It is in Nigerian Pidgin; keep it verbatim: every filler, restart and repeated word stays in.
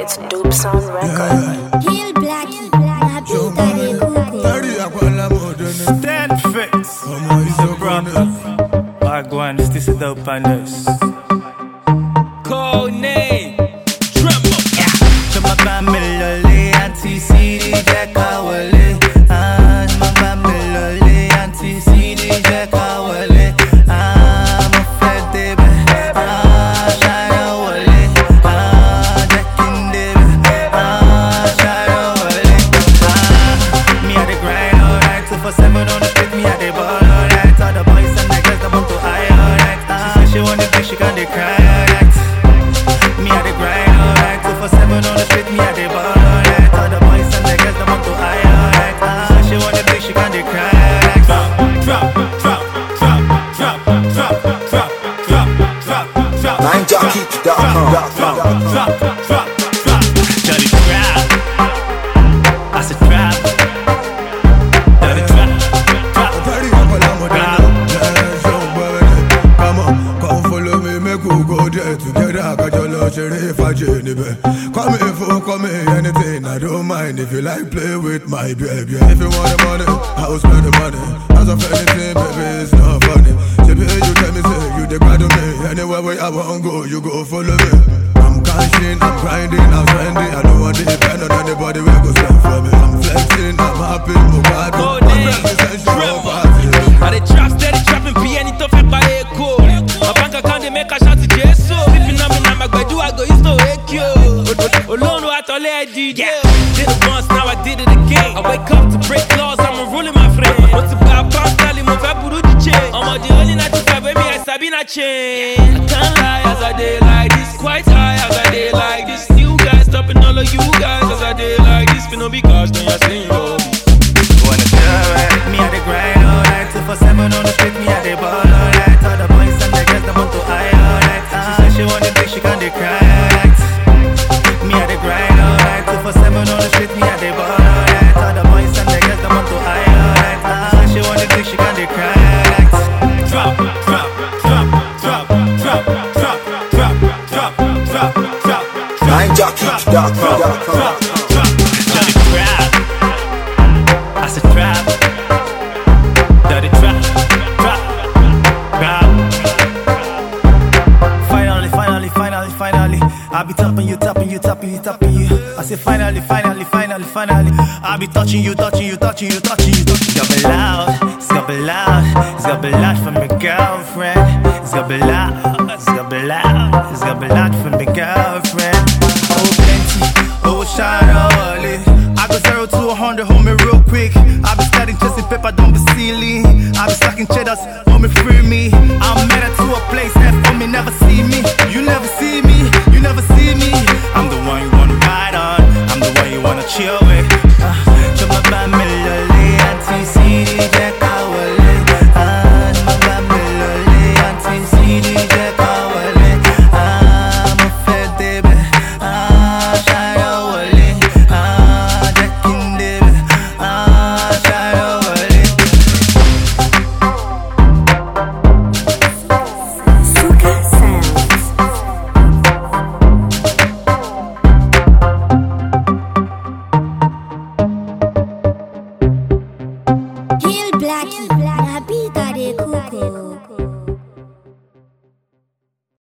It's Dope Sound Record. Kill Blackie, Habita de Cuckoo. Stand fix. He's a brother. Wagwan, this is Dope Pandas. Code name. Tremble. Chuma Bamilole, anti C D Jackawale. Ah, Chuma Bamilole, anti C D Jackawale. Ah, my fat baby. Ah, Shine Wale. Ah, Jackin' David. Ah, Shine Wale. Ah, me at the grind all night, two for seven on the street. Me at the ball all night. All the boys and the girls, they want to high all night. Ah, she say she want the bitch, she can't cry all night. Me at the grind all night, two for seven on the street. Me at the ball all night. All the boys and the girls, they want to high all night. Ah, she say she want the bitch, she can't cry all night. Drop, drop, drop, drop, drop, drop, drop, drop, drop, drop. nine jockey dot com. Drop, drop, drop, drop, drop. Dirty trap. I said trap. Dirty trap, trap. Come on, come follow me, make we go there together. Got your love, sheriff, I Jennifer. Come here for, come here, anything. I don't mind if you like play with my baby. If you want the money, I'll spend the money. As of anything, baby, it's not funny. Baby, you tell me, say you the glad of me. Anywhere where I won't go, you go follow me. I'm cashing, I'm grinding, I'm spending. I don't want to depend on anybody who go stand for me. I'm flexing, I'm happy, I'm bad. Go I'm name, representing Tremble. my party. I dey trap steady trapping piano to fake by echo. My bank account they make a shout to Jesus. Sleeping on me now, my do I go use to wake you. Alone what all I did. Did it once, now I did it again. I wake up to break laws, I'm a ruling my friend. What's about past Cali, my fabulu di chain. I'm a the only ninety-five, baby, I sabi na chain. I can't lie as I day like this, quite high as I day like this. You guys stopping all of you guys as I day like this. For no because then you're saying no. Wanna tell it? Me at the grind all night, two for seven on the street. Me at the ball all night. All the boys and the girls, they want to high all night. She said she want the bitch, she can't cry all night. Me at the grind all night, two for seven on the street. Me at the ball all night. All the boys and the girls, they want to high all night. She said she want the bitch, she can't cry all night. Drop, drop, drop, drop, drop, drop, drop, drop, drop, drop. nine jockey dot com. Dirty trap. I said trap. Dirty trap, trap, trap. Finally, finally, finally, finally, I be tapping you, tapping you, tapping you, tapping you. I say finally, finally, finally, finally, I be touching you, touching you, touching you, touching you. It's gonna be loud, it's gonna be loud, it's gonna be loud from your girlfriend. It's gonna be loud, it's gonna be loud, it's gonna be loud from your girlfriend. Oh plenty, oh shine early. I go zero to a hundred, hold me real quick. I be studying chasing paper, don't be silly. I be stacking cheddars, hold me free me. I'm mad to a place that for me never see me. You never see me, you never see me.